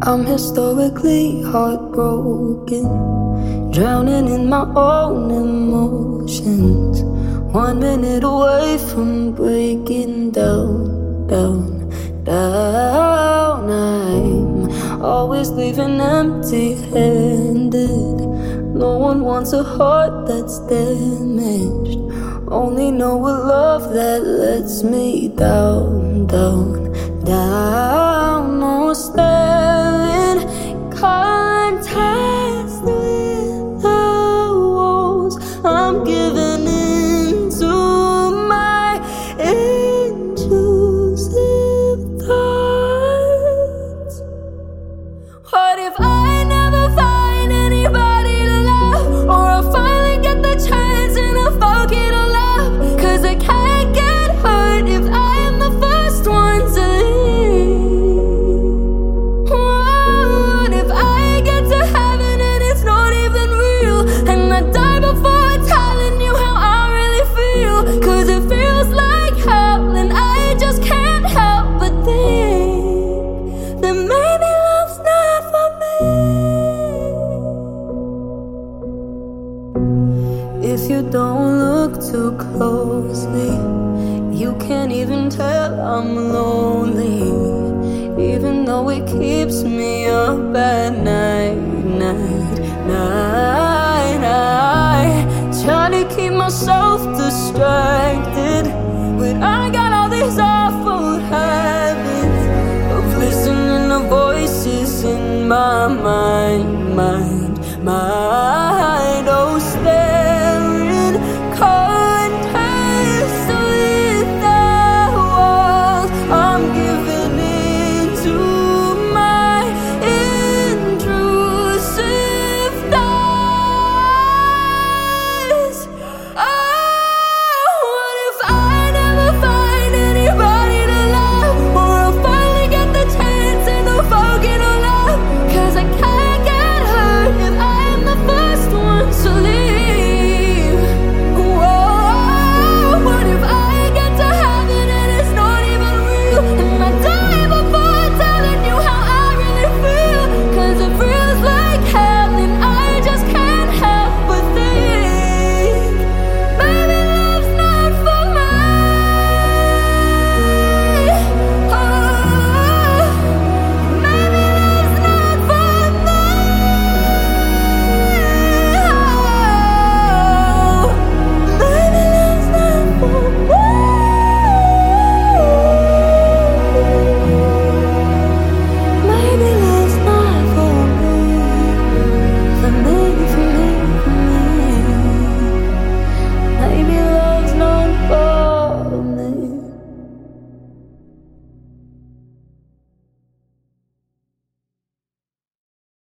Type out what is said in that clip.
I'm historically heartbroken, drowning in my own emotions. 1 minute away from breaking down, down, down. I'm always leaving empty-handed. No one wants a heart that's damaged. Only know a love that lets me down, down, down. No staring contest with the walls. I'm giving in to my intrusive thoughts. What if I never find anybody to love, or I finally get the chance and I forget to love? 'Cause I can't get hurt if I am the first one to leave. What if I get to heaven and it's not even real, and I die before telling you how I really feel? 'Cause it feels like hell and I just can't help but think that maybe love's not for me. If you don't look too closely, you can't even tell I'm lonely, even though it keeps me up at night, night, night. I try to keep myself distracted, but I got all these awful habits of listening to voices in my mind, mind, mind.